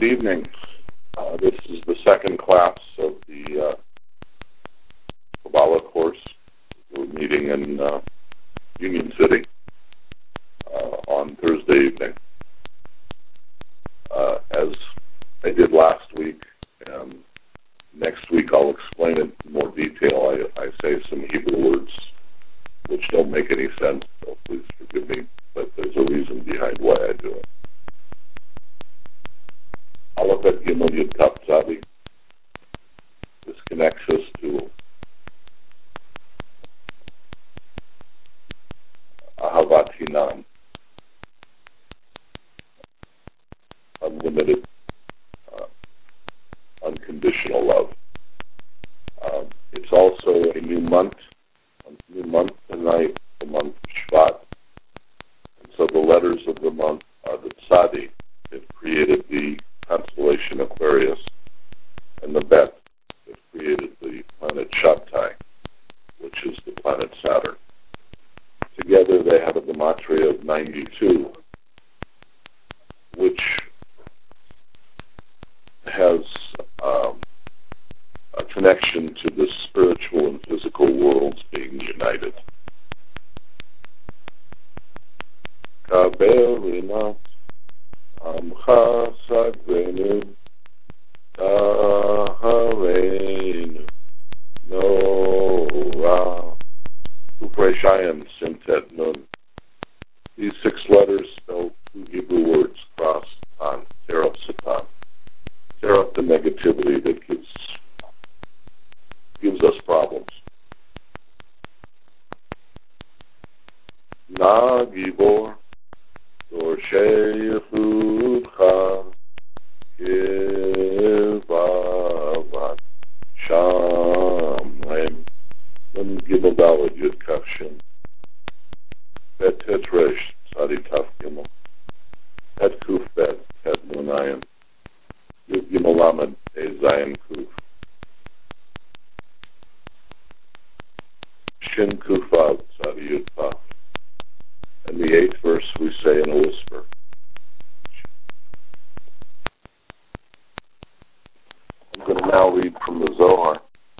evening. This is the second class of the Kabbalah course. We're meeting in Union City on Thursday evening. As I did last week, and next week I'll explain it in more detail. I say some Hebrew words which don't make any sense, so please forgive me, but there's a reason behind why I do it. Aleph Bet Gimel Yud Taf Tzadik. This connects us to Ahavat Hinam, unlimited, unconditional love. It's also a new month tonight, the month of Shvat. And so the letters of the month are the Tzadi that created the constellation Aquarius, and the Bet that created the planet Shabtai, which is the planet Saturn. Together they have a gematria of 92, which has a connection to the spiritual and physical worlds being united. Kaberinat Amcha Sagrenu Tahareinu Nora Upreshayim Sintet Nun. These 6 letters spell 2 Hebrew words crossed on Teref Satan. Teref, the negativity that gives us problems. Na Gibor Dorshei Yechudcha Kivavat Shamlem Nun Gimel Daled Yud Kaf Shin Bet Het Resh Tzadi Taf Gimel Het Kuf Bet Het Nunayim Yud Gimel Lamed He Zayin Kuf Shin Kufav Tzadi Yud Taf. And the 8th verse we say in a whisper. I'm going to now read from the Zohar.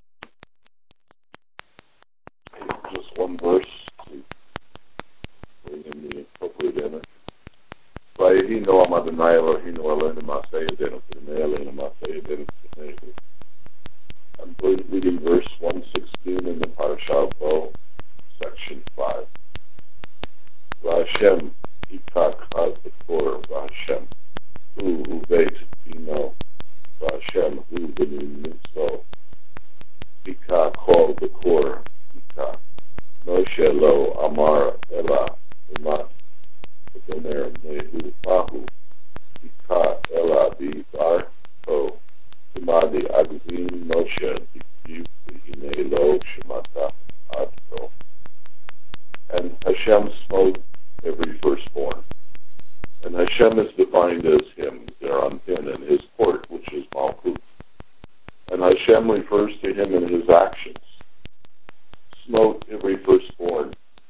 Just one verse to bring in the appropriate image. Vayehi Noam Adonai Eloheinu Aleinu Ma'aseh Yadenu K'nei Aleinu Ma'aseh Yadenu K'nei. I'm reading verse 116 in the Parashah of Bo, section 5. V'Hashem Yikach HaZakor V'Hashem Hu Uveit Dino V'Hashem Hu B'nu Mitzvo Yikach Kol Zakor Yikach Moshe Lo Amar Ela Umat V'Gomer Mehu Pahu Yikach Ela B'Bar Ho Umadi Agzim Moshe B'Kiv V'Hinei Lo Shemata Ad Ko. And Hashem smote every firstborn. And Hashem is defined as him, Zeranpin, and his port, which is Malkut. And Hashem refers to him in his actions. Smote every firstborn.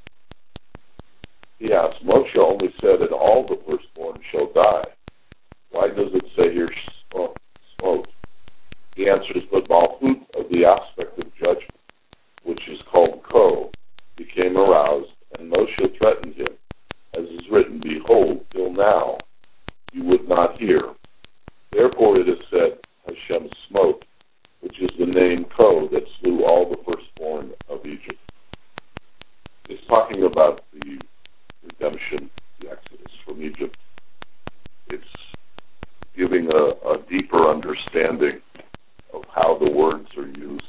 He asks, Moshe only said that all the firstborn shall die. Why does it say here smote? He answers, but Malkut of the aspect of judgment, which is called Ko, became aroused, and Moshe threatened him, as is written, Behold, till now you would not hear. Therefore it is said, Hashem smote, which is the name Ko that slew all the firstborn of Egypt. It's talking about the redemption, the exodus from Egypt. It's giving a deeper understanding of how the words are used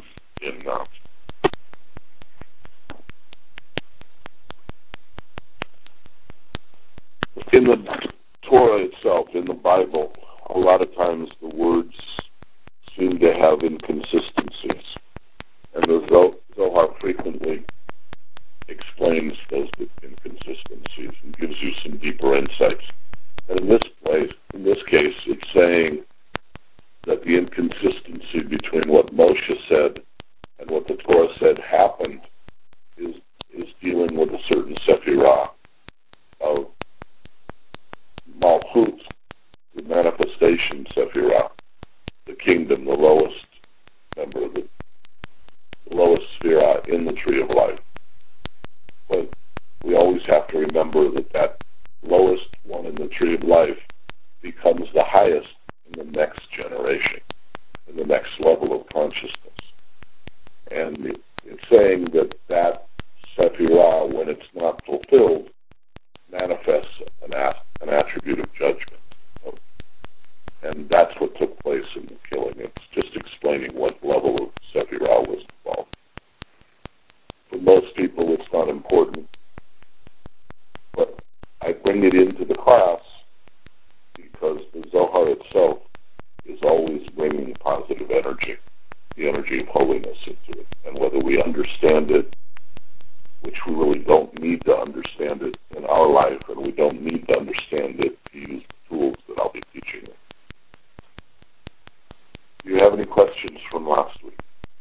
in the Torah itself, in the Bible. A lot of times the words seem to have inconsistencies, and the Zohar frequently explains those inconsistencies and gives you some deeper insights. And in this case, it's saying that the inconsistency between what Moshe said and what the Torah said happened is dealing with a certain sephirah of Malchut, the manifestation tree of life becomes the highest in the next generation, in the next level of consciousness. And it's saying that that Sephirah, when it's not fulfilled, manifests an attribute of judgment. And that's what took place in the killing. It's just explaining what level of Sephirah was involved. For most people, it's not important. But I bring it into the class because the Zohar itself is always bringing positive energy, the energy of holiness into it. And whether we understand it, which we really don't need to understand it in our life, and we don't need to understand it to use the tools that I'll be teaching you. Do you have any questions from last week?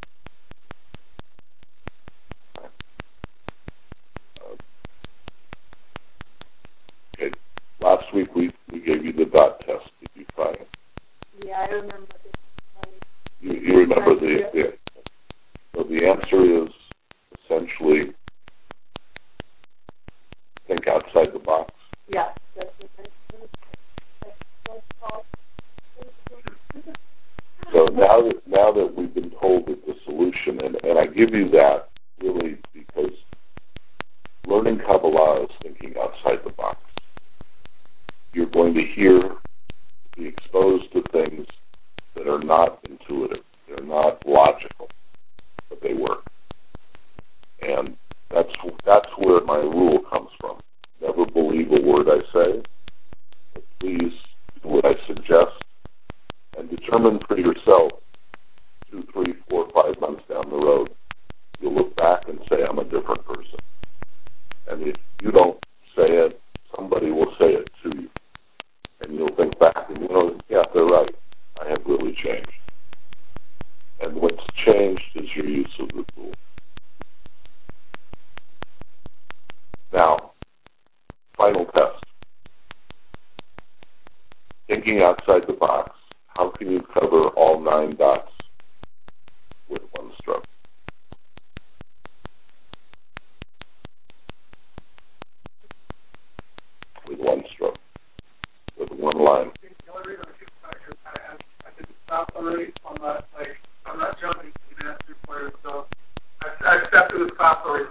Okay. Last week we gave you the dot test. Did you try it? Yeah, I remember this. You remember the so the answer is essentially think outside the box. Yeah, that's what that's called. So now that we've been told that the solution, and I give you that really because learning Kabbalah is thinking outside the box. You're going to be exposed to things that are not intuitive. They're not logical, but they work. And that's where my rule comes from. Never believe a word I say, but please do what I suggest and determine for yourself 2, 3, 4, 5 months down the road, you'll look back and say, I'm a different person. And if you don't say it, somebody will say it to you. And you'll think back and yeah, they're right. I have really changed. And what's changed is your use of the tool. Now, final test. Thinking outside the box, how can you cover all 9 dots with one stroke? With one stroke. With one line. The only reason I keep is I did stop already on that, like, I'm not jumping to the answer for it, so I stepped through the stop already.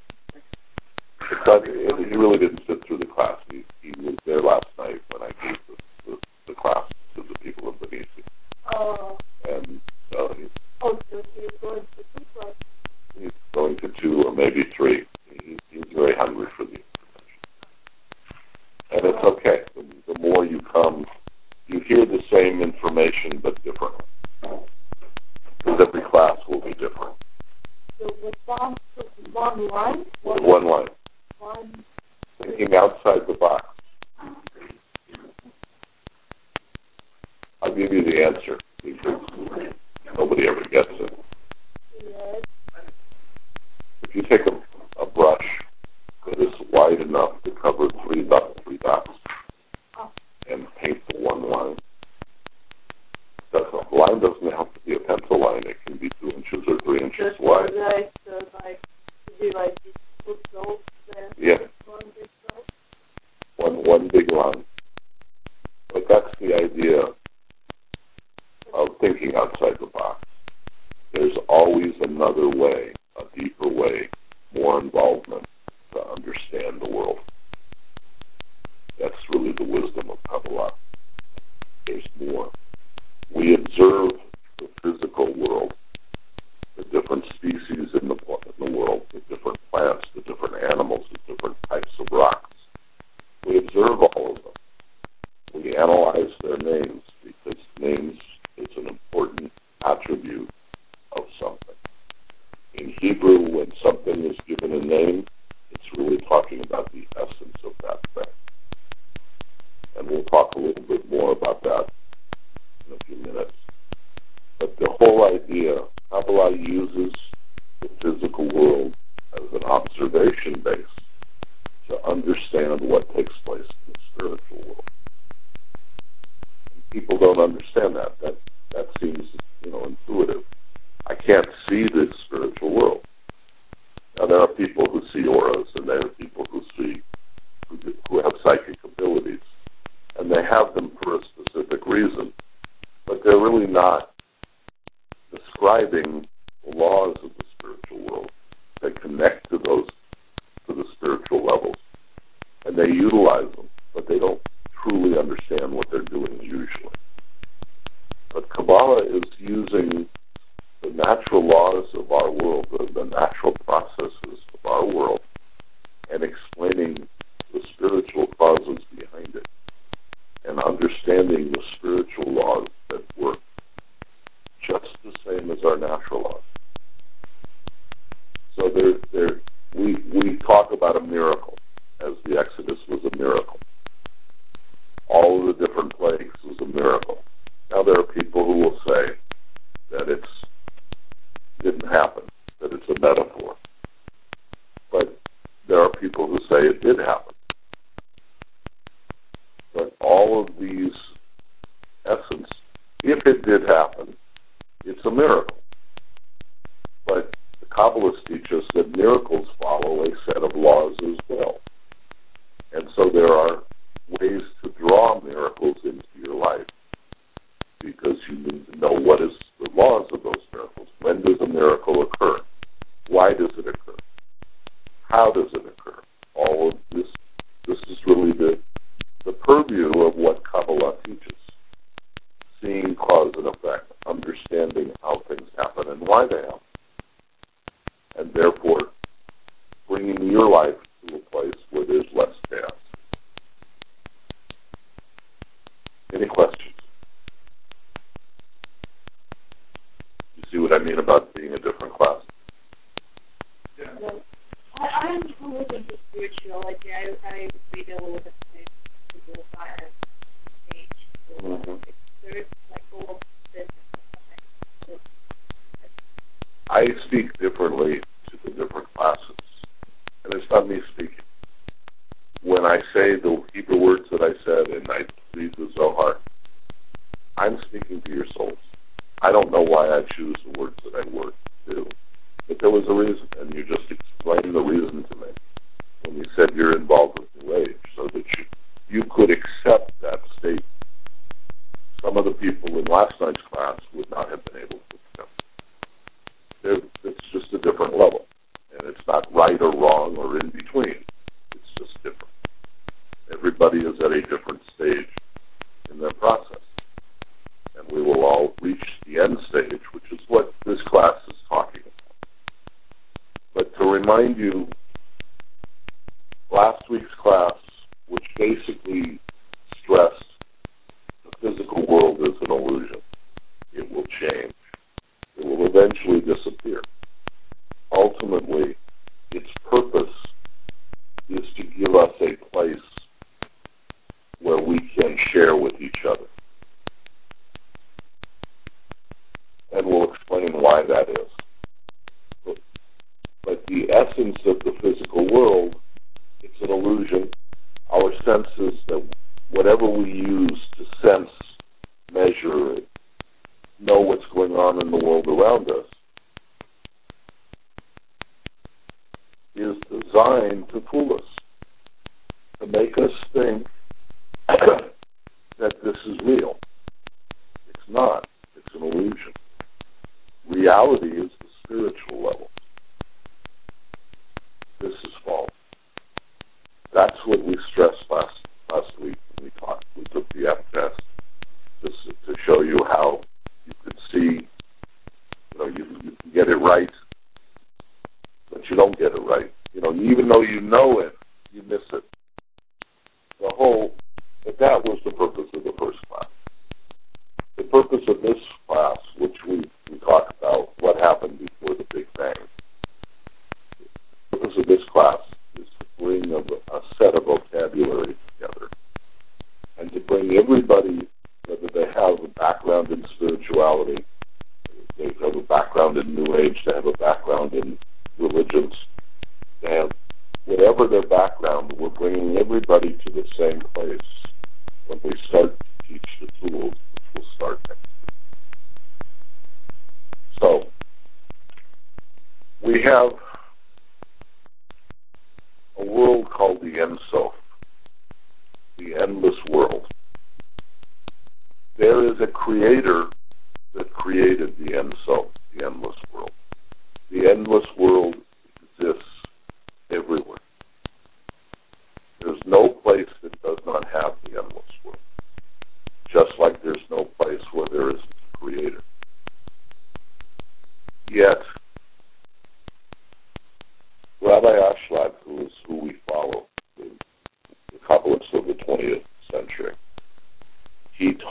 He really didn't sit through the class. He was there last night when I gave the class to the people of Benicia. Oh. And so so he's going to 2 classes. He's going to 2 or maybe 3. He's very hungry for the information. And it's okay. The more you come, you hear the same information but differently. Because every class will be different. So the song is one line? One line. One. Thinking outside the box. I'll give you the answer because nobody ever gets it. Yes. If you take a brush that is wide enough to cover 3 dots and paint the one line, the line doesn't have to be a pencil line. It can be 2 inches or 3 inches wide. Right, so like, to be like put those there. Yeah. One big stroke. One big line. But that's the idea of thinking outside the box. There's always another way, a deeper way, more involvement to understand the world. That's really the wisdom of Kabbalah. There's more. We observe the physical world, the different species in the world, the different plants, the different animals, the different types of rocks. We observe all of them. We analyze their names because names is an important attribute of something. In Hebrew, when something is given a name, it's really talking about the essence of that thing. And we'll talk a little bit more about that in a few minutes. But the whole idea, Kabbalah uses the physical world as an observation base to understand what takes place in the spiritual world. And people don't understand that. That seems, intuitive. I can't see the spiritual world. Now, there are people who see auras, and there are people who have psychic abilities. truly understand what they're doing usually. But Kabbalah is using the natural laws of our world, the natural processes of our world, and explaining the spiritual causes behind it, and understanding the spiritual laws that work just the same as our natural laws. So we talk about a miracle, as the Exodus was a miracle. All of the different plagues was a miracle. Now there are people who will say that it didn't happen, that it's a metaphor. But there are people who say it did happen. But all of these essence, if it did happen, it's a miracle. But the Kabbalists teach us that miracles follow a set of laws as well. And so there are ways to draw miracles into your life, because you need to know what is the laws of those miracles. When does a miracle occur? Why does it occur? How does it occur? All of this is really the purview of what Kabbalah teaches. Seeing cause and effect, understanding how things happen and why they happen. And therefore, bringing your life to a place where there's less chaos. Any questions? You see what I mean about being a different class? Yeah. Well, I'm a little into spirituality. I read a lot of things to go by a page. So there's like all of this. I speak differently to the different classes. And it's not me speaking. When I say the Hebrew words that I said and I read the Zohar, I'm speaking to your souls. I don't know why I choose the words that I do. But there was a reason, and you just explained the reason to me when you said you're involved with New Age, so that you could accept that state. Some of the people in last night's class would not have been able to accept it. It's just a different level, and it's not right or wrong or in between. It's just different. Everybody is at a different stage in their process, and we will all reach the end stage, which is what this class is talking about. But to remind you, last week's class, which basically stressed the physical world is an illusion. It will change. It will eventually disappear. Ultimately, its purpose is to give us a place where we can share with each other. And we'll explain why that is. But the essence of the physical world, it's an illusion. Our senses, that whatever we use to sense, measure, know what's going on in the world around us, is designed to fool us, to make us think that this is real. It's not. It's an illusion. Reality is the spiritual level. This is false. That's what we stressed last week when we talked. We took the F test just to show you how you could see, you can get it right, but you don't get it right. Even though you know it, you miss it. But that was the purpose of the first class. The purpose of this class, which we talk about what happened before the Big Bang, the purpose of this class is to bring a set of vocabulary together and to bring everybody, whether they have a background in spirituality, they have a background in New Age, they have a background in religions, they have whatever their background, we're bringing everybody to the same place when we start to teach the tools, which will start next week. So, we have a world called the Ein Sof, the endless world. There is a creator that created the Ein Sof, the endless world. The endless world exists everywhere. There's no place that does not have the endless world.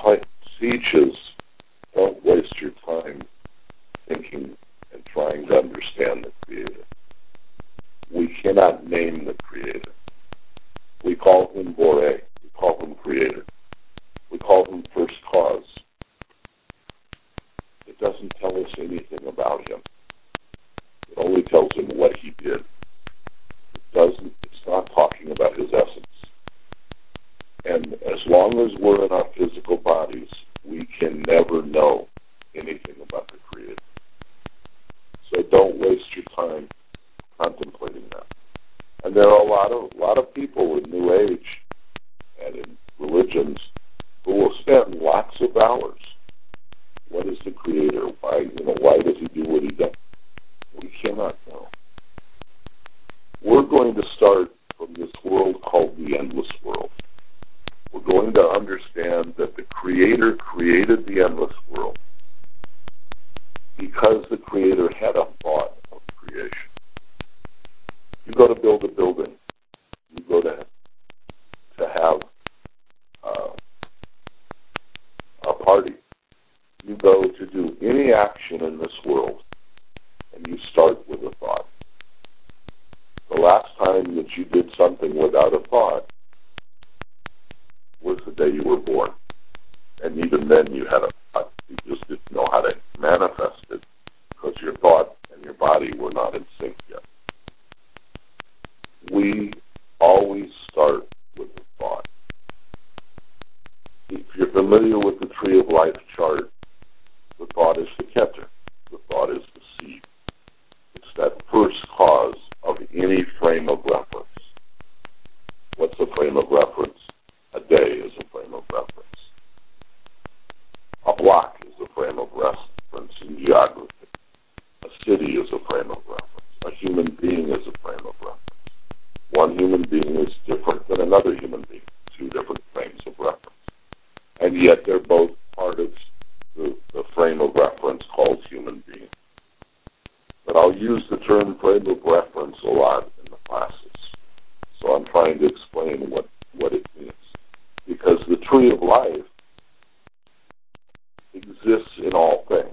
teaches, don't waste your time thinking and trying to understand the Creator. We cannot name the Creator. We call him Boré. We call him Creator. We call him First Cause. It doesn't tell us anything about him. It only tells him what he did. It's not talking about his essence. And as long as we're in our physical bodies, we can never know anything about the Creator. So don't waste your time contemplating that. And there are a lot of people in New Age and in religions who will spend lots of hours. What is the Creator? Why does he do what he does? We cannot know. We're going to start from this world called the endless world. We're going to understand that the Creator created the endless world because the Creator had a thought of creation. You go to build a building. You go to have a party. You go to do any action in this world, and you start with a thought. The last time that you did something without a thought was the day you were born. And even then you had a thought. You just didn't know how to manifest it because your thought and your body were not in sync yet. We always start with a thought. If you're familiar with the Tree of Life chart, the thought is the keter. The thought is the seed. It's that first cause of any frame of reference. What's a frame of reference? A day is a frame of reference. A block is a frame of reference in geography. A city is a frame of reference. A human being is a frame of reference. One human being is different than another human being. Two different frames of reference. And yet they're both part of the frame of reference called human being. But I'll use the term frame of reference a lot in the classes. So I'm trying to explain what it means. Because the Tree of Life exists in all things.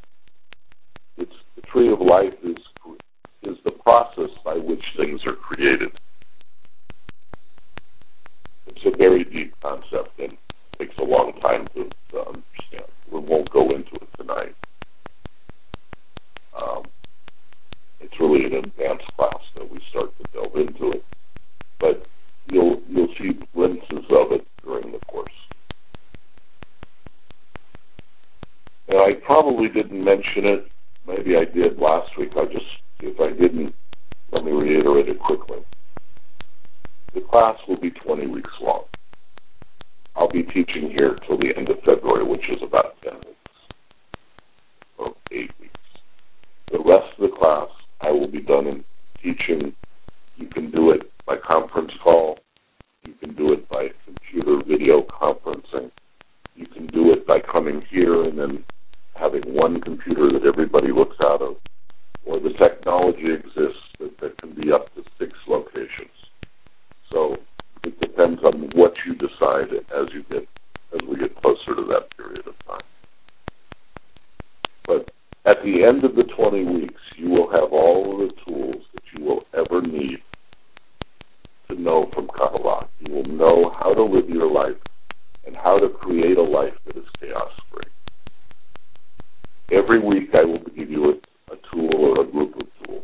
The Tree of Life is the process by which things are created. It's a very deep concept and takes a long time to understand. We won't go into it tonight. It's really an advanced class that we start to delve into it. But you'll see glimpses of it during the course. And I probably didn't mention it. Maybe I did last week. If I didn't, let me reiterate it quickly. The class will be 20 weeks long. I'll be teaching here till the end of February, which is about 10 weeks, or 8 weeks. The rest of the class, I will be done in teaching. You can do it by conference call. You can do it by computer video conferencing. You can do it by coming here and then having one computer that everybody looks out of. Or the technology exists that can be up to 6 locations. So it depends on what you decide as we get closer to that period of time. But at the end of the 20 weeks, you will have all of the tools that you will ever need to know from Kabbalah. You will know how to live your life and how to create a life that is chaos-free. Every week I will give you a tool or a group of tools.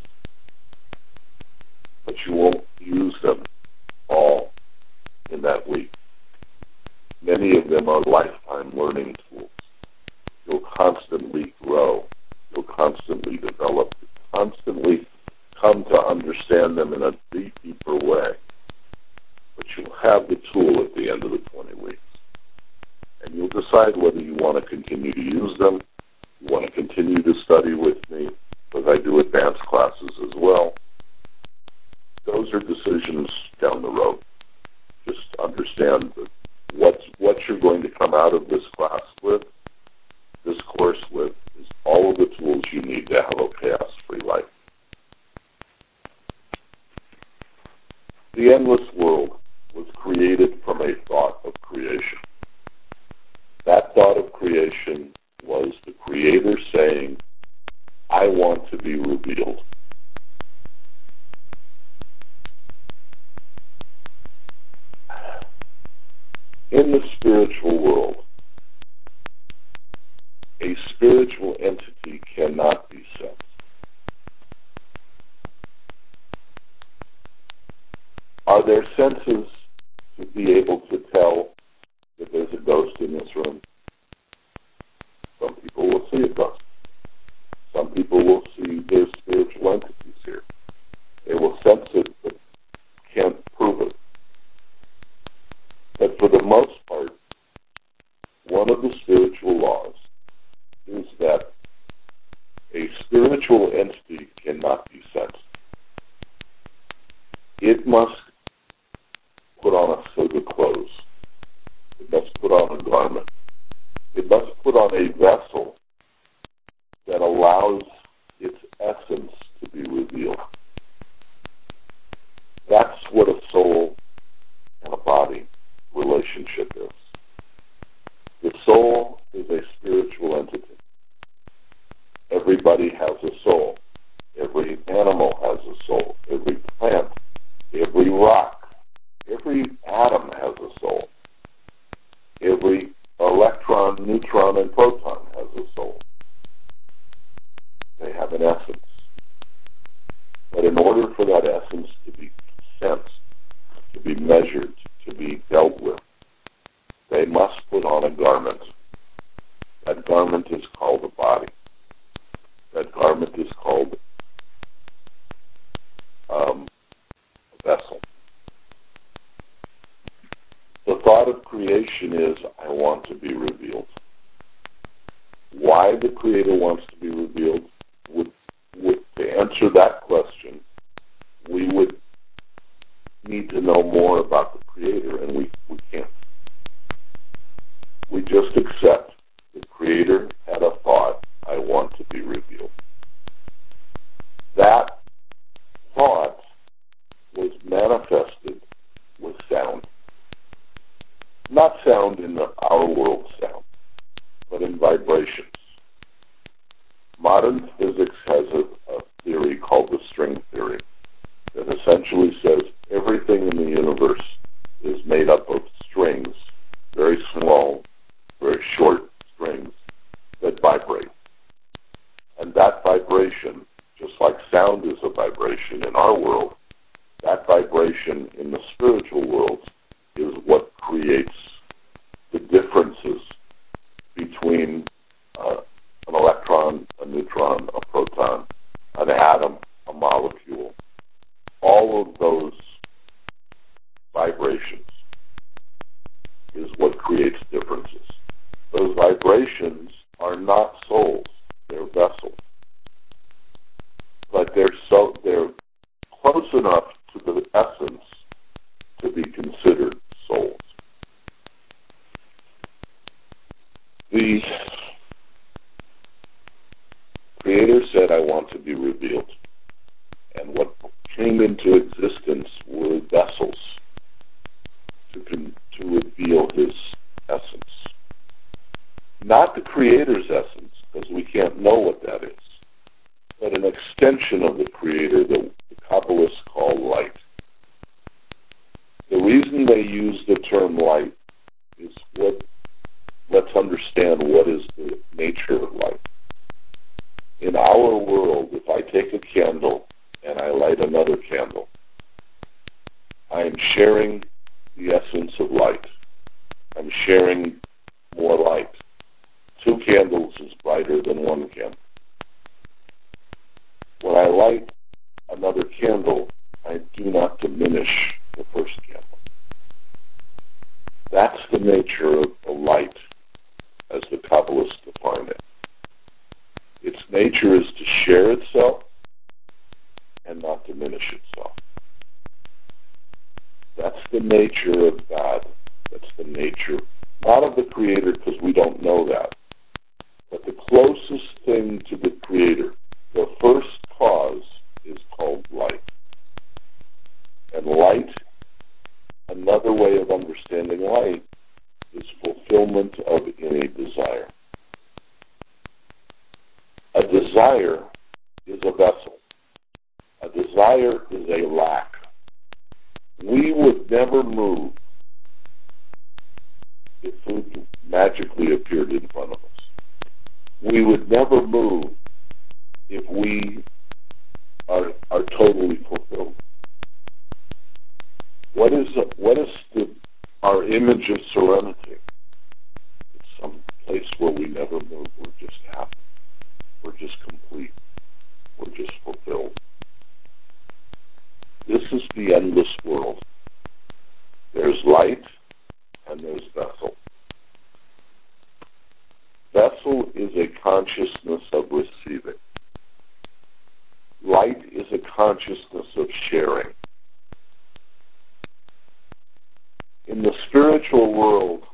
But you won't use them all in that week. Many of them are lifetime learning tools. You'll constantly grow. You'll constantly develop. You'll constantly come to understand them in a deeper way. But you'll have the tool at the end of the 20 weeks. And you'll decide whether you want to continue to use them, you want to continue to study with me, because I do advanced classes as well. Those are decisions down the road. Just understand that what you're going to come out of this class with, this course with, is all of the tools you need to have a chaos-free life. The endless world was created from a thought of creation. That spiritual world, a spiritual entity cannot be sensed. Are there senses to be able to tell that there's a ghost in this room? Some people will see a ghost. Some people will see there's spiritual entities here. They will sense it, but can't prove it. But for the most part, one of the spiritual laws is that a spiritual entity cannot be sensed. It must put on a suit of clothes. It must put on a garment. It must put on a vessel that allows its essence to be revealed. That's what a soul and a body relationship is. The soul is a spiritual entity. Everybody has a soul. Every animal has a soul. Every plant, every rock, every atom has a soul. Every electron, neutron, and proton has a soul. They have an essence. But in order for that essence to be sensed, to be measured, to be dealt with, they must put on a garment. That garment is called a body. That garment is called a vessel. The thought of creation is, I want to be revealed. Why the Creator wants to be revealed, to answer that question, we would need to know more about the Creator, and we can't. We just accept the Creator had a thought, I want to be revealed. That thought was manifested with sound. Not sound in our world sound, but in vibrations. Modern physics has a theory called the string theory that essentially says everything in the universe is made up of strings, very small, very short strings that vibrate. And that vibration, just like sound is a vibration in our world, that vibration in the spiritual world is what creates the differences between an electron, a neutron, a proton, an atom, a molecule. All of those vibrations is what creates differences. Those vibrations are not souls, they're vessels. But they're close enough to the essence to be considered souls. The Creator said, I want to be revealed. And what came into existence were vessels to reveal His essence. Not the Creator's essence, because we can't know what that is, but an extension of the Creator that the Kabbalists call light. The reason they use the term light is let's understand what is the nature of light. In our world, if I take a candle and I light another candle, I am sharing the essence of light. I'm sharing more light. 2 candles is brighter than 1 candle. When I light another candle, I do not diminish the first candle. That's the nature of the light, as the Kabbalists define it. Its nature is to share itself and not diminish itself. That's the nature of God. That's the nature, not of the Creator, because we don't know that, but the closest thing to the Creator, the first cause, is called light. And light, another way of understanding light, is fulfillment of any desire. A desire is a vessel. A desire is a lack. We would never move if food magically appeared in front of us. We would never move if we are totally fulfilled. What is our image of serenity? It's some place where we never move. We're just happy. We're just complete. We're just fulfilled. This is the endless world. There's light and there's vessel. Vessel is a consciousness of receiving. Light is a consciousness of sharing. In the spiritual world,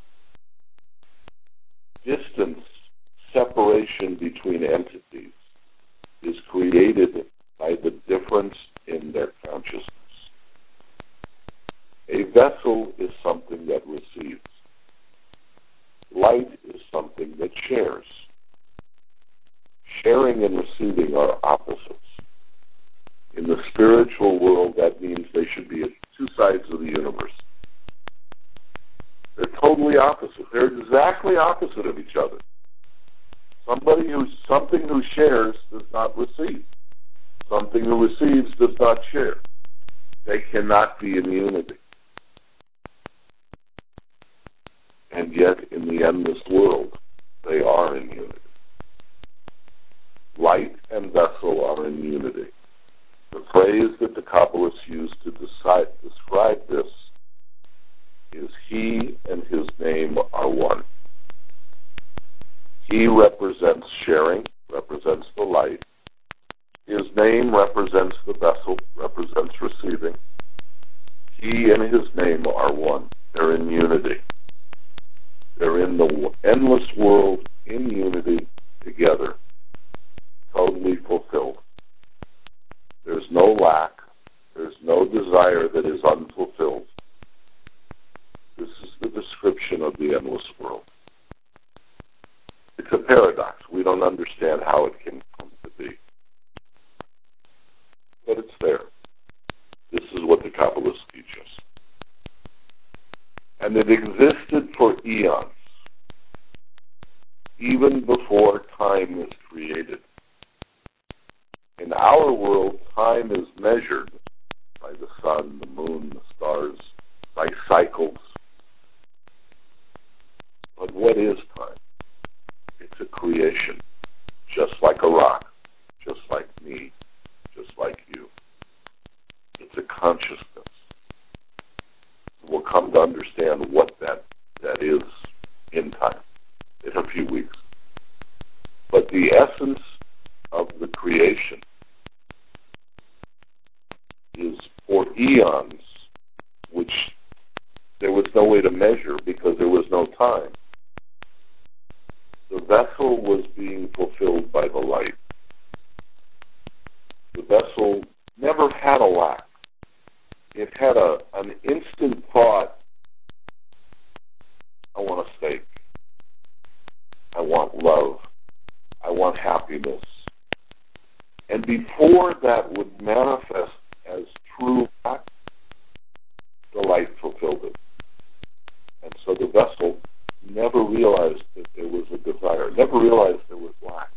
distance, separation between entities is created by the difference in their consciousness. A vessel is something that receives. Light is something that shares. Sharing and receiving are opposites. In the spiritual world, that means they should be at two sides of the universe. They're totally opposite. They're exactly opposite of each other. Something who shares does not receive. Something who receives does not share. They cannot be in unity. And yet, in the endless world, they are in unity. Light and vessel are in unity. The phrase that the Kabbalists use to describe this is he and his name are one. He represents sharing, represents the light. His name represents the vessel, represents receiving. He and his name are one. They're in unity. They're in the endless world in unity together, totally fulfilled. There's no lack. There's no desire that is unfulfilled. This is the description of the endless world. It's a paradox. We don't understand how it can come to be. But it's there. This is what the Kabbalists teach us. And it existed for eons, even before time was created. In our world, time is measured by the sun, the moon, the stars, by cycles. But what is time? It's a creation, just like a rock, just like me, just like you. It's a consciousness. We'll come to understand what that is in time, in a few weeks. But the essence of the creation is for eons, which there was no way to measure because there was no time. The vessel was being fulfilled by the light. The vessel never had a lack. It had an instant thought, I want a steak. I want love. I want happiness. And before that would manifest as true fact, the light fulfilled it. And so the vessel never realized that there was a desire, never realized there was lack.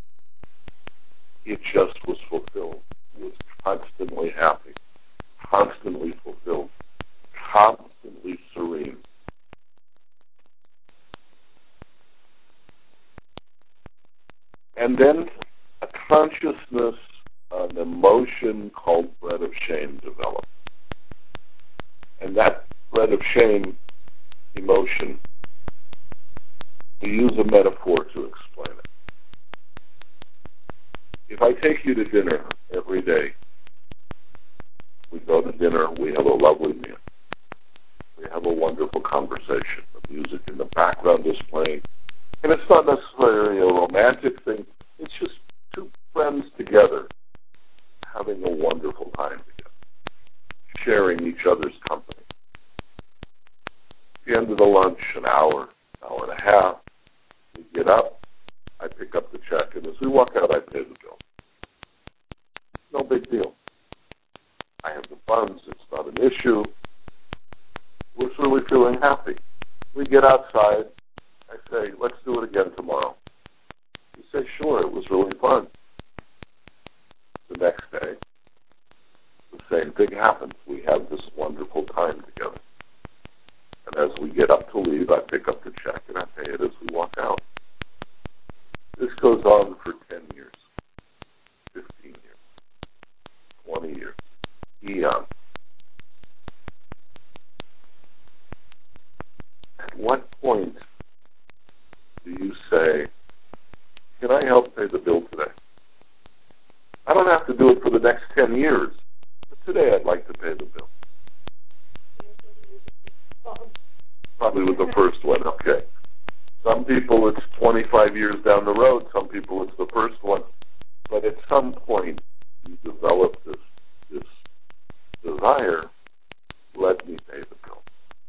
It just was fulfilled. It was constantly happy, constantly fulfilled, constantly serene. And then a consciousness, an emotion called bread of shame developed. And that bread of shame emotion, we use a metaphor to explain it. If I take you to dinner every day, we go to dinner, we have a lovely meal. We have a wonderful conversation. The music in the background is playing. And it's not necessarily a romantic thing. It's just two friends together having a wonderful time together, sharing each other's company. At the end of the lunch, an hour and a half, we get up, I pick up the check, and as we walk out, I pay the bill. No big deal. I have the funds. It's not an issue. We're really feeling happy. We get outside. say, let's do it again tomorrow. You say, sure, it was really fun. The next day, the same thing happens. We have this wonderful time together. And as we get up to leave, I pick up the check and I pay it as we walk out. This goes on for 10 years, 15 years, 20 years, eons. At what point do you say, can I help pay the bill today? I don't have to do it for the next 10 years, but today I'd like to pay the bill. Probably with the first one, okay. Some people it's 25 years down the road, some people it's the first one, but at some point you develop this desire, let me pay the bill.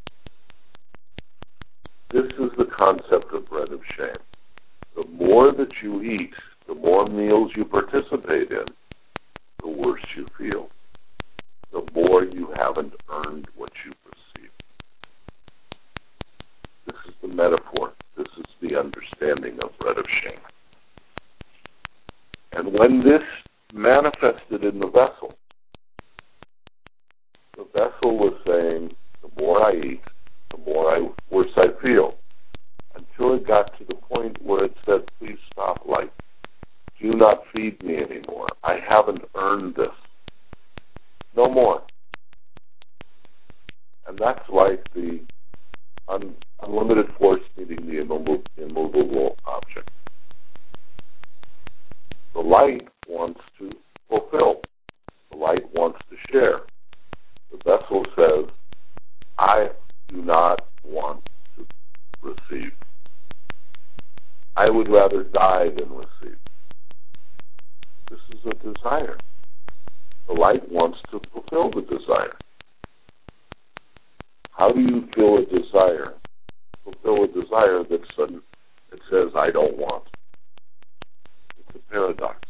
This is the concept of bread of shame. The more that you eat, the more meals you participate in, the worse you feel. The more you haven't earned what you receive. This is the metaphor. This is the understanding of bread of shame. And when this manifested in the vessel was saying, the more I eat, the worse I feel. Until it got to the point where it said, please stop life. Do not feed me anymore. I haven't earned this. No more. And that's like the unlimited force meeting the immovable object. The light wants to fulfill. The light wants to share. The vessel says, I do not want to receive. I would rather die than receive. This is a desire. The light wants to fulfill the desire. How do you fill a desire? Fulfill a desire that says, I don't want. It's a paradox.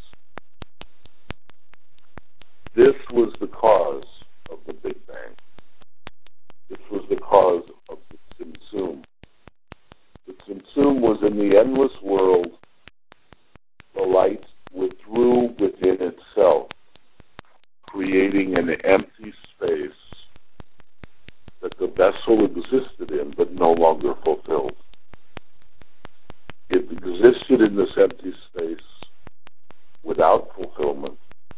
This was the cause of the Big Bang. This was the cause of the Tzimtzum. The Tzimtzum was in the endless world. The light withdrew within itself, creating an empty space that the vessel existed in but no longer fulfilled. It existed in this empty space without fulfillment,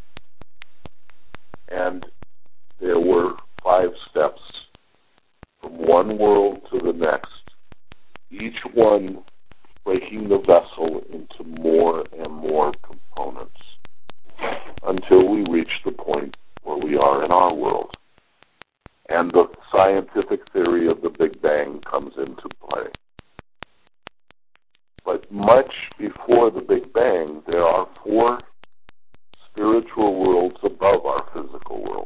and there were 5 steps from one world to the next, each one breaking the vessel into more and more components until we reach the point where we are in our world. And the scientific theory of the Big Bang comes into play. But much before the Big Bang, there are 4 spiritual worlds above our physical world.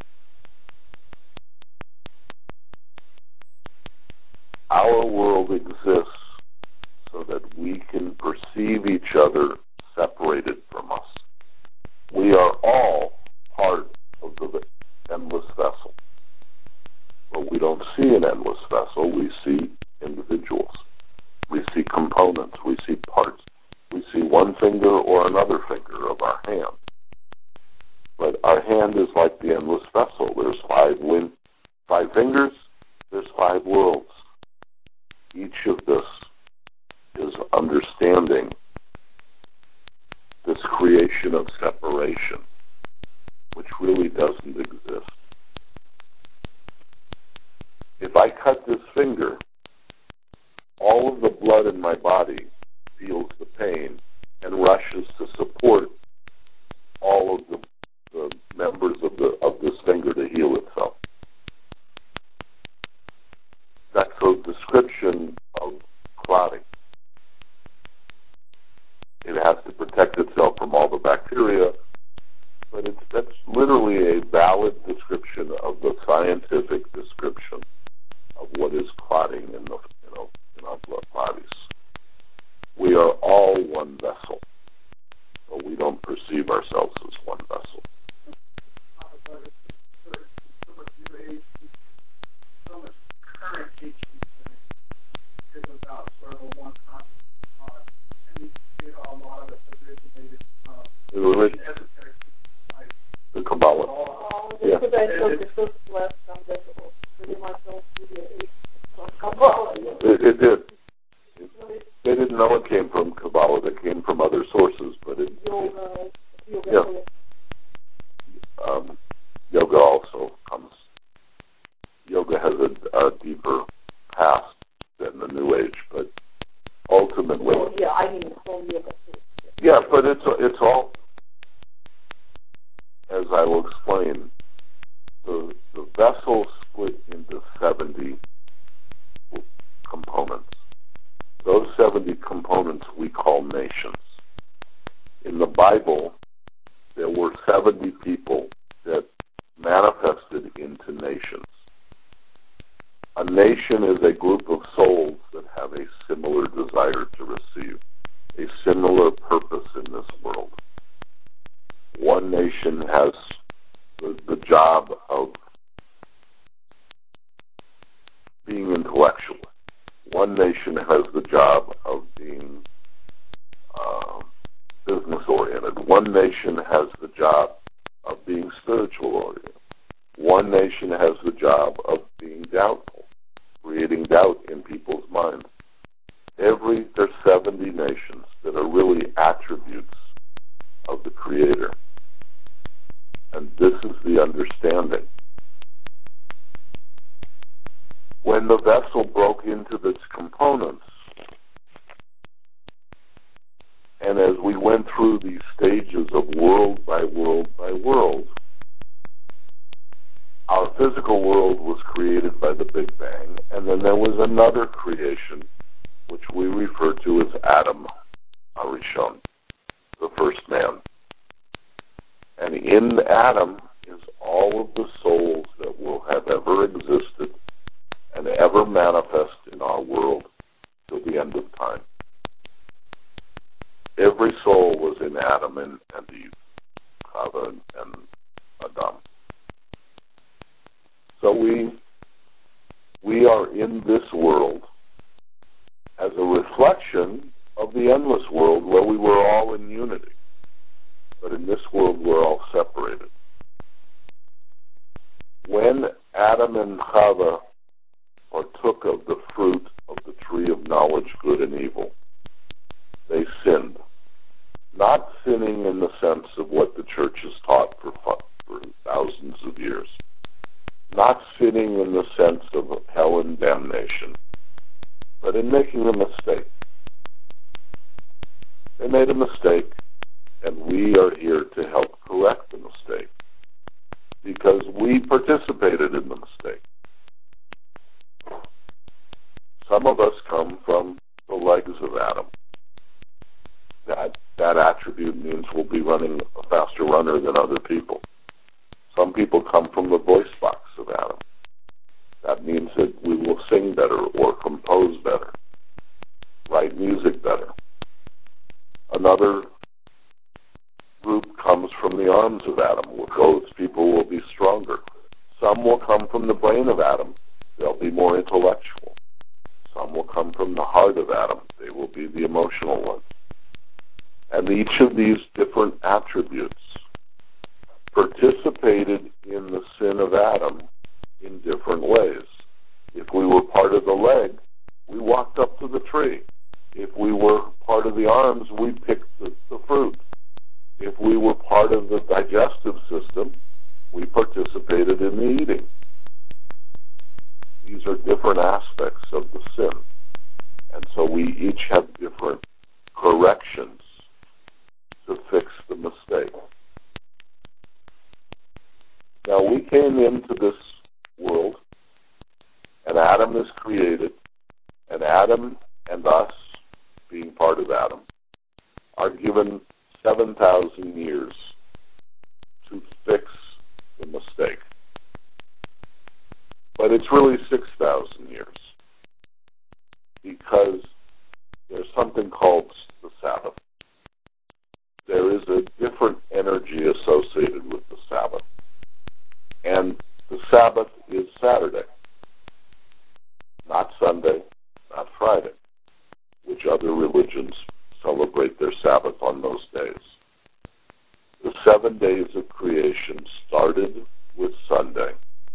Our world exists so that we can perceive each other separated from us. We are all part of the endless vessel. But we don't see an endless vessel. We see individuals. We see components. We see parts. We see one finger or another finger of our hand. But our hand is like the endless vessel. There's 5 fingers. There's 5 worlds. Each of this is understanding this creation of separation, which really doesn't exist. If I cut this finger, all of the blood in my body feels the pain and rushes to support all of the members of this finger to heal itself. That's a description of clotting. It has to protect itself from all the bacteria, but that's literally a valid description of the scientific description of what is clotting in our blood bodies. We are all one vessel, but we don't perceive ourselves as one vessel. So much current teaching is about sort of a one religion, the Kabbalah. Yeah. It did. They didn't know it came from Kabbalah. It came from other sources, but it. Yeah. Yoga also comes. Yoga has a deeper past than the New Age, but ultimately. Well, yeah, I mean whole yoga too. Yeah, but it's all, as I will explain, the vessel split into 70 components. Those 70 components we call nations. In the Bible, there were 70 people that manifested into nations. A nation is a group of souls that have a similar desire to receive, a similar purpose in this world. One nation has the job of being intellectual. One nation has the job of being business-oriented. One nation has the job of being spiritual-oriented. One nation has the job of being doubtful, creating doubt in people's minds. There's 70 nations that are really attributes of the Creator. And this is the understanding. When the vessel broke into its components, and as we went through these stages of world by world by world, our physical world was created by the Big Bang, and then there was another creation, which we refer to as Adam Arishon, the first man. And in Adam is all of the souls that will have ever existed and ever manifest in our world till the end of time. Every soul was in Adam and Eve, Chava and Adam. So we are in this world as a reflection of the endless world where we were all in unity. But in this world we're all separated. When Adam and Chava partook of the fruit of the tree of knowledge, good and evil, they sinned. Not sinning in the sense of what the church has taught for thousands of years. Not sinning in the sense of hell and damnation, but in making a mistake. They made a mistake, and we are here to help correct the mistake, because we participated in the mistake. Some of us come from the legs of Adam. That attribute means we'll be running a faster runner than other people. Some people come from the voice box of Adam. That means that we will sing better or compose better, write music better. Another group comes from the arms of Adam. Those people will be stronger. Some will come from the brain of Adam. They'll be more intellectual. Some will come from the heart of Adam. They will be the emotional ones. And each of these different attributes participated in the sin of Adam in different ways. If we were part of the leg, we walked up to the tree. If we were part of the arms, we picked the fruit. If we were part of the digestive system, we participated in the eating. These are different aspects of the sin. And so we each have different corrections to fix the mistake. Now we came into this world, and Adam is created, and Adam and us, being part of Adam, are given 7,000 years to fix the mistake. But it's really 6,000 years, because there's something called the Sabbath. There is a different energy associated with the Sabbath. And the Sabbath is Saturday, not Sunday, not Friday, which other religions celebrate their Sabbath on those days. 7 days of creation started with Sunday.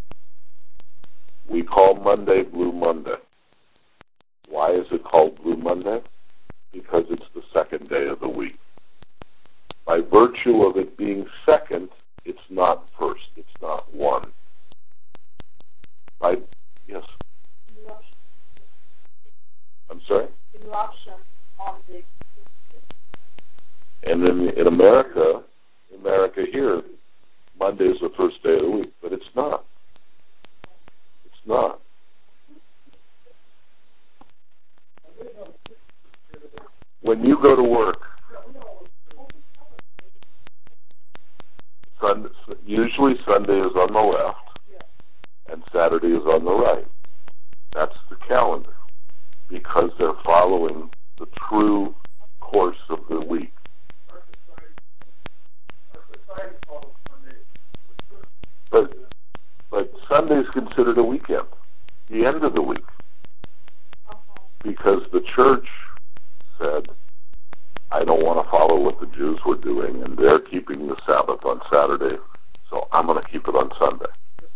We call Monday Blue Monday. Why is it called Blue Monday? Because it's the second day of the week. By virtue of it being second, it's not first, it's not one. Yes? I'm sorry? In Russian, on the And in America here, Monday is the first day of the week, but it's not. It's not. When you go to work, usually Sunday is on the left and Saturday is on the right. That's the calendar because they're following the true course of the week. But Sunday is considered a weekend, the end of the week, because the church said, I don't want to follow what the Jews were doing, and they're keeping the Sabbath on Saturday, so I'm going to keep it on Sunday.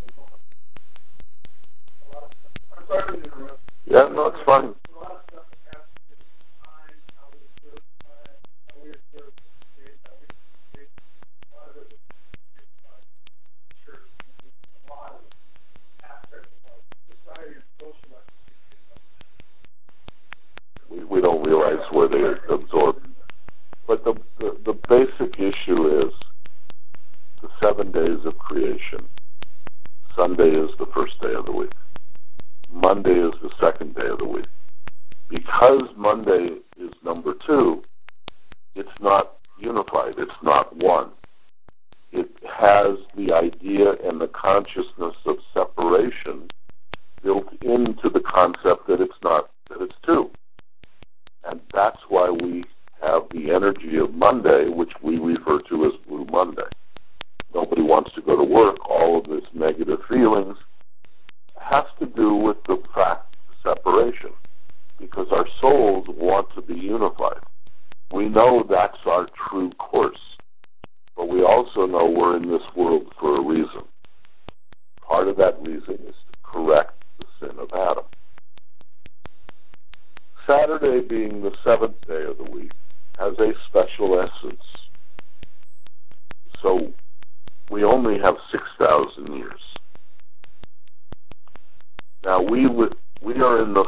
Yeah, no, it's fine. We don't realize where they absorb. But the basic issue is the 7 days of creation. Sunday is the first day of the week. Monday is the second day of the week. Because Monday is number 2, it's not unified. It's not one. It has the idea and the consciousness of separation built into the concept that it's not, that it's 2. And that's why we have the energy of Monday, which we refer to as Blue Monday. Nobody wants to go to work. All of this negative feelings has to do with the fact of separation, because our souls want to be unified. We know that's our true course, but we also know we're in this world for a reason. Part of that reason is to correct the sin of Adam. Saturday, being the 7th day of the week, has a special essence. So we only have 6,000 years. Now we are in the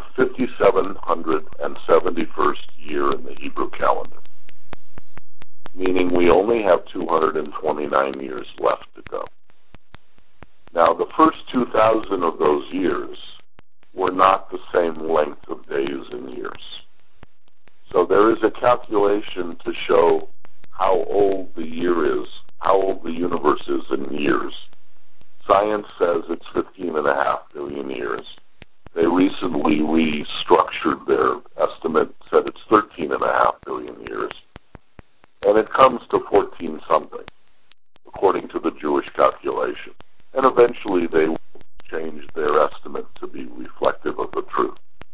5771st year in the Hebrew calendar, meaning we only have 229 years left to go. Now the first 2,000 of those years were not the same length of days and years. So there is a calculation to show how old the year is, how old the universe is in years. Science says it's 15.5 billion years. They recently restructured their estimate, said it's 13.5 billion years. And it comes to 14-something, according to the Jewish calculation. And eventually they will change their estimate to be reflective of the truth.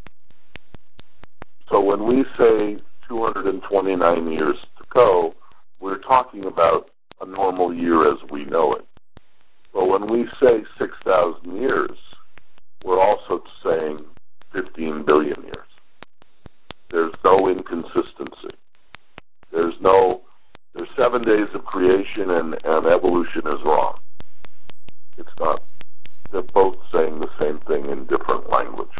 So when we say 229 years to go, we're talking about a normal year as we know it. But when we say 6,000 years, we're also saying 15 billion years. There's no inconsistency. There's 7 days of creation and evolution is wrong. It's not. They're both saying the same thing in different language.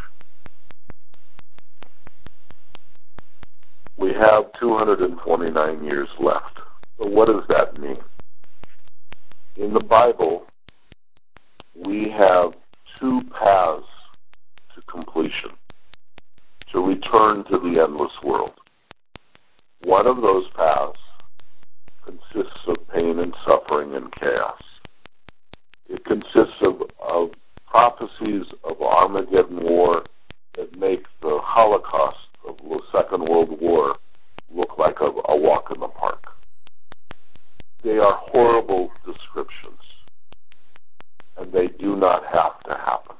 We have 229 years left. So what does that mean? In the Bible, we have 2 paths to completion, to return to the endless world. One of those paths consists of pain and suffering and chaos. It consists of prophecies of Armageddon War that make the Holocaust of the Second World War look like a walk in the park. They are horrible descriptions, and they do not have to happen.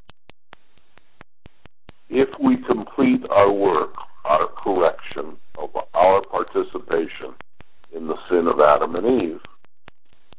If we complete our work, our correction of our participation in the sin of Adam and Eve,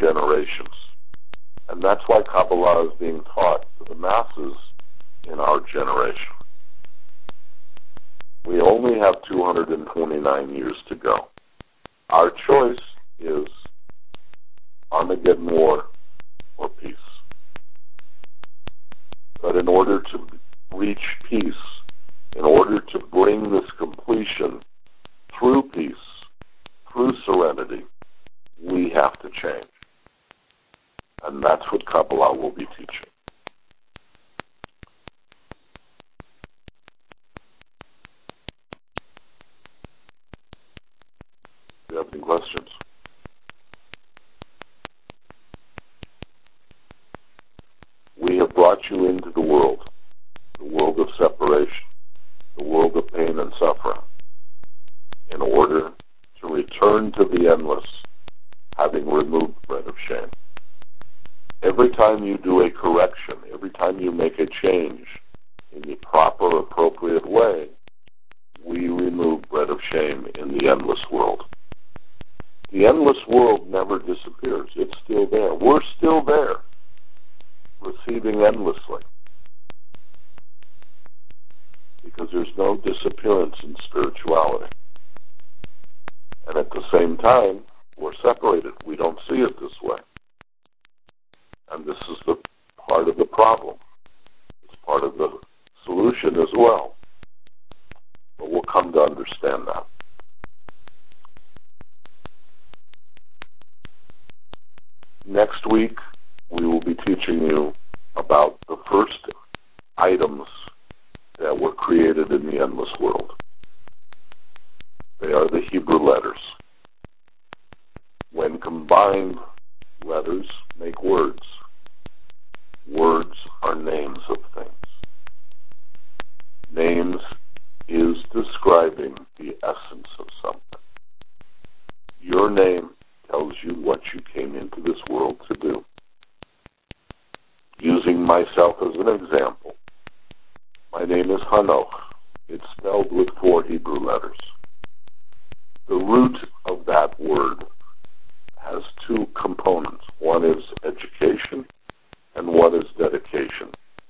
generations. And that's why Kabbalah is being taught to the masses in our generation. We only have 229 years to go. Our choice is Armageddon War or peace. But in order to reach peace, in order to bring this completion through peace, through serenity, we have to change. And that's what Kabbalah will be teaching. Do you have any questions? We have brought you into the world of separation, the world of pain and suffering, in order to return to the endless, having removed bread of shame. Every time you do a correction, every time you make a change in the proper, appropriate way, we remove bread of shame in the endless world. The endless world never disappears. It's still there. We're still there, receiving endlessly. Because there's no disappearance in spirituality. And at the same time, we're separated. We don't see it this way. And this is the part of the problem. It's part of the solution as well. But we'll come to understand that. Next week, we will be teaching you about the first items that were created in the endless world. They are the Hebrew letters. When combined, letters make words. Words are names of things. Names is describing the essence of something. Your name tells you what you came into this world to do. Using myself as an example, my name is Hanoch. It's spelled with 4 Hebrew letters. The root of that word has 2 components. One is education and one is dedication.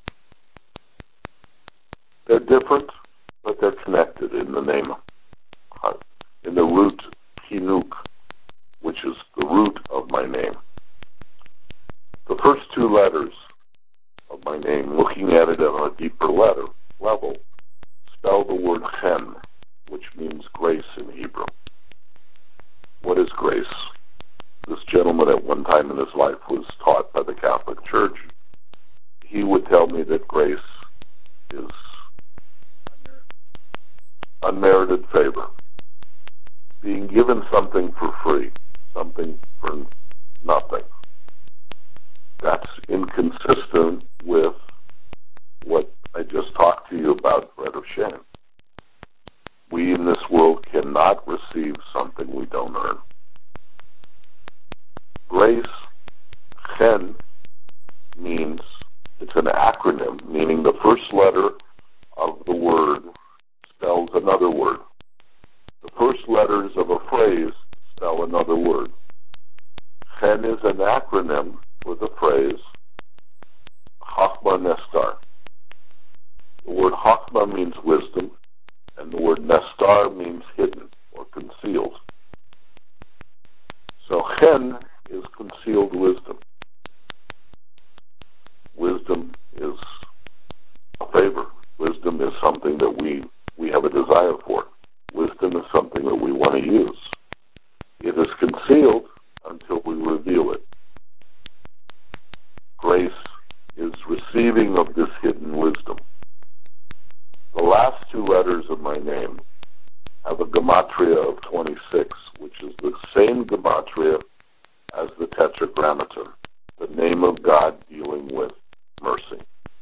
They're different, but they're connected in the name, in the root Hinuk, which is the root of my name. The first 2 letters of my name, looking at it on a deeper level, spell the word chen, which means grace in Hebrew. What is grace? This gentleman at one time in his life was taught by the Catholic Church. He would tell me that grace is unmerited favor. Being given something for free, something for nothing. That's inconsistent with what I just talked to you about, bread of shame. We in this world cannot receive something we don't earn. Grace, chen, means, it's an acronym, meaning the first letter of the word spells another word. The first letters of a phrase spell another word. Chen is an acronym for the phrase Chachma Nestar. The word Chachma means wisdom, and the word Nestar means hidden or concealed. So Chen is concealed wisdom. Wisdom is a favor. Wisdom is something that we have a desire for. Wisdom is something that we want to use. It is concealed until we reveal it. Grace is receiving of this hidden wisdom. The last 2 letters of my name have a gematria of 26, which is the same gematria as the Tetragrammaton, the name of God dealing with mercy.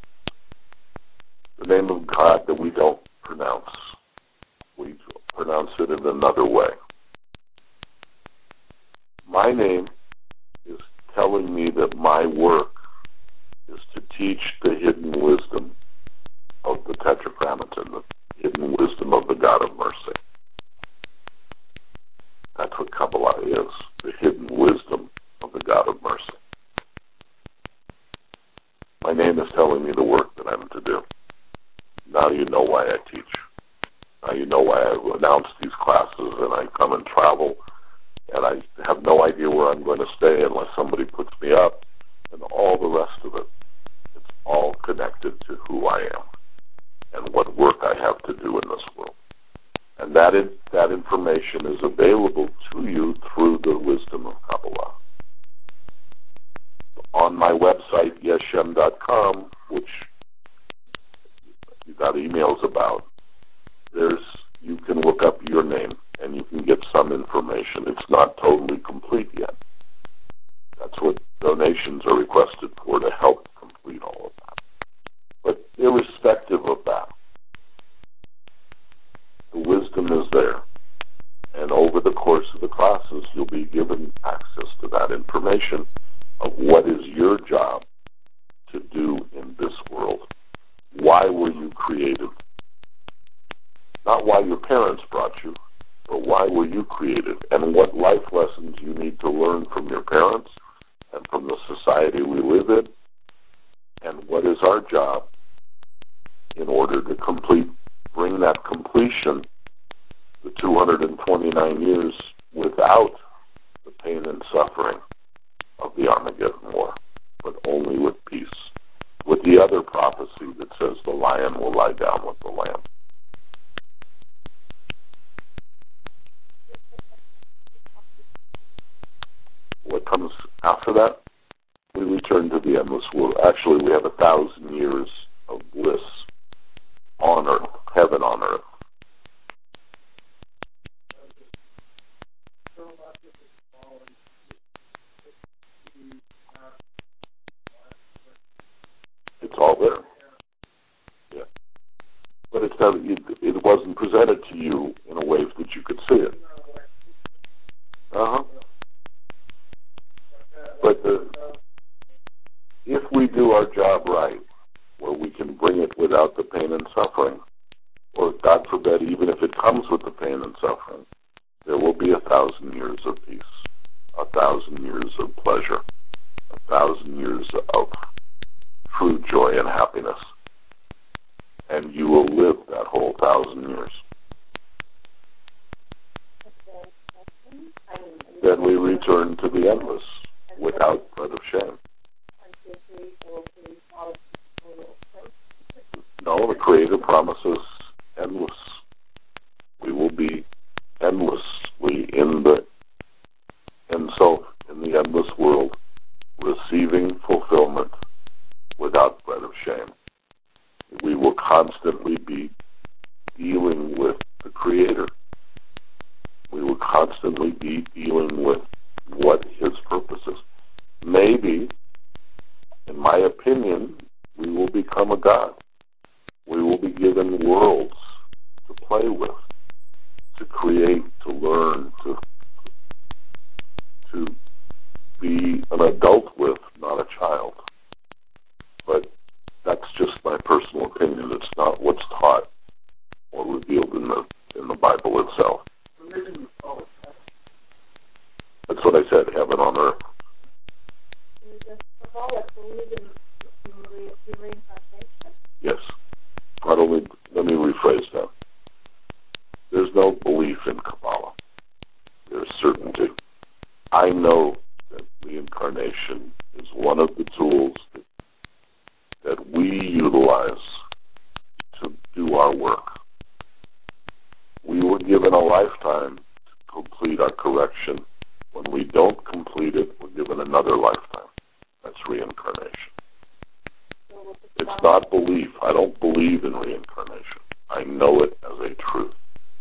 The name of God that we don't pronounce. We pronounce it in another way. My name is telling me that my work is to teach the hidden wisdom of the Tetragrammaton, the hidden wisdom of the God of mercy. That's what Kabbalah is, the hidden wisdom of the God of mercy. announce these classes, and I come and travel, and I have no idea where I'm going to stay unless somebody puts me up, and all the rest of it. It's all connected to who I am and what work I have to do in this world. And that information is available to you through the wisdom of Kabbalah. On my website, yeshem.com, which you got emails about, you can look up your name and you can get some information. It's not totally complete yet. That's what donations are requested for, to help complete all of that. But irrespective of that, the wisdom is there. And over the course of the classes, you'll be given access to that information of what is your job to do in this world. Why were you created? Not why your parents brought you, but why were you created? And what life lessons you need to learn from your parents and from the society we live in. And what is our job in order to bring that completion, the 229 years without the pain and suffering of the Armageddon War, but only with peace. With the other prophecy that says the lion will lie down with the lamb. What comes after that? We return to the endless world. Actually, we have 1,000 years of bliss on earth, heaven on earth. It's all there. Yeah. But it wasn't presented to you in a way that you could see it. Uh-huh. But if we do our job right, where we can bring it without the pain and suffering, or God forbid, even if it comes with the pain and suffering, there will be 1,000 years of peace, 1,000 years of pleasure, 1,000 years of true joy and happiness. And you will live that whole 1,000 years. Then we return to the endless without threat of shame. No, the Creator promises endless. We will be endlessly in the endless world, receiving fulfillment without threat of shame. We will constantly be dealing with the Creator. We will constantly be dealing with what His purpose is. Maybe, in my opinion, we will become a God. We will be given worlds to play with, to create, to learn, to be an adult with, not a child. But that's just my personal opinion. It's not what's taught or revealed in the Bible itself. That's what I said, heaven on earth. Yes. Not only, let me rephrase that. There's no belief in Kabbalah. There's certainty. I know that reincarnation is one of the tools that we utilize to do our work. We were given a lifetime to complete our correction. When we don't complete it, we're given another lifetime. That's reincarnation. It's not belief. I don't believe in reincarnation. I know it as a truth.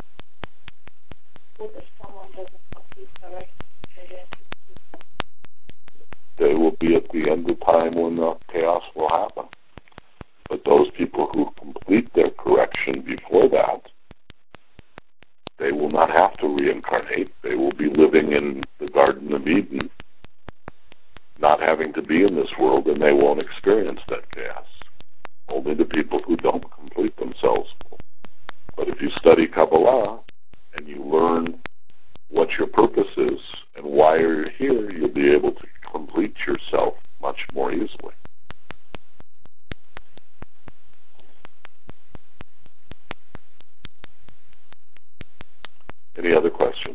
They will be at the end of time when the chaos will happen. But those people who complete their correction before that, they will not have to reincarnate. They will be living in the Garden of Eden, not having to be in this world, and they won't experience that chaos. Only the people who don't complete themselves will. But if you study Kabbalah and you learn what your purpose is and why you're here, you'll be able to complete yourself much more easily. Any other questions?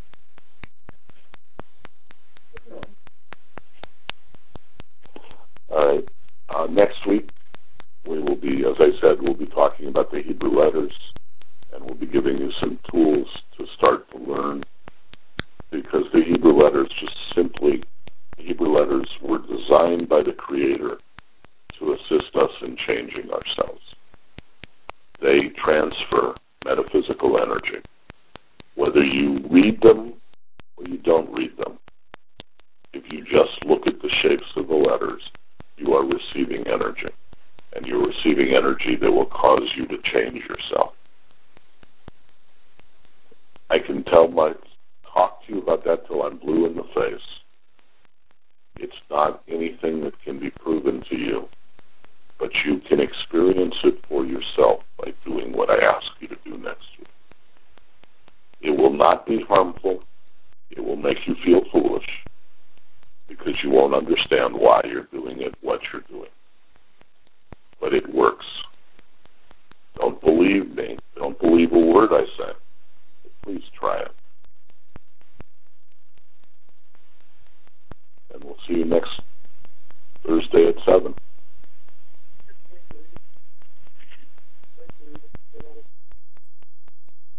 All right. Next week, we will be, as I said, we'll be talking about the Hebrew letters, and we'll be giving you some tools to start to learn, because the Hebrew letters the Hebrew letters were designed by the Creator to assist us in changing ourselves. They transfer metaphysical energy. Whether you read them or you don't read them, if you just look at the shapes of the letters, you are receiving energy. And you're receiving energy that will cause you to change yourself. I can talk to you about that till I'm blue in the face. It's not anything that can be proven to you, but you can experience it for yourself by doing what I ask you to do next week. It will not be harmful. It will make you feel foolish because you won't understand why you're doing it, what you're doing. But it works. Don't believe me. Don't believe a word I say. But please try it. And we'll see you next